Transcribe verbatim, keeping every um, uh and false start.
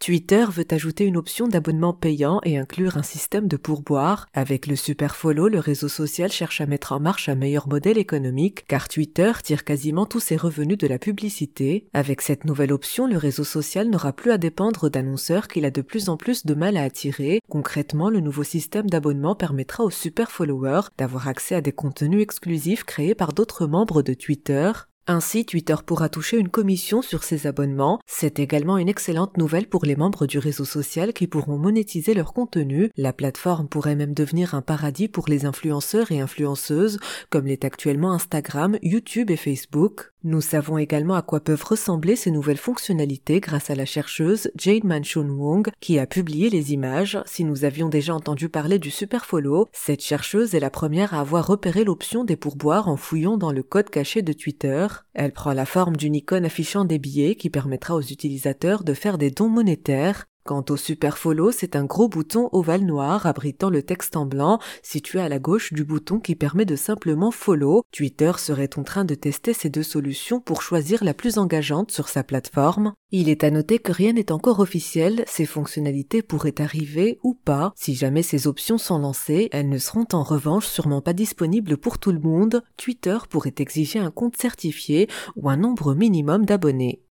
Twitter veut ajouter une option d'abonnement payant et inclure un système de pourboire. Avec le Super Follow, le réseau social cherche à mettre en marche un meilleur modèle économique, car Twitter tire quasiment tous ses revenus de la publicité. Avec cette nouvelle option, le réseau social n'aura plus à dépendre d'annonceurs qu'il a de plus en plus de mal à attirer. Concrètement, le nouveau système d'abonnement permettra aux Super Followers d'avoir accès à des contenus exclusifs créés par d'autres membres de Twitter. Ainsi, Twitter pourra toucher une commission sur ses abonnements. C'est également une excellente nouvelle pour les membres du réseau social qui pourront monétiser leur contenu. La plateforme pourrait même devenir un paradis pour les influenceurs et influenceuses, comme l'est actuellement Instagram, YouTube et Facebook. Nous savons également à quoi peuvent ressembler ces nouvelles fonctionnalités grâce à la chercheuse Jade Manchun Wong qui a publié les images. Si nous avions déjà entendu parler du Super Follow, cette chercheuse est la première à avoir repéré l'option des pourboires en fouillant dans le code caché de Twitter. Elle prend la forme d'une icône affichant des billets qui permettra aux utilisateurs de faire des dons monétaires. Quant au Super Follow, c'est un gros bouton ovale noir abritant le texte en blanc, situé à la gauche du bouton qui permet de simplement follow. Twitter serait en train de tester ces deux solutions pour choisir la plus engageante sur sa plateforme. Il est à noter que rien n'est encore officiel, ces fonctionnalités pourraient arriver ou pas. Si jamais ces options sont lancées, elles ne seront en revanche sûrement pas disponibles pour tout le monde. Twitter pourrait exiger un compte certifié ou un nombre minimum d'abonnés.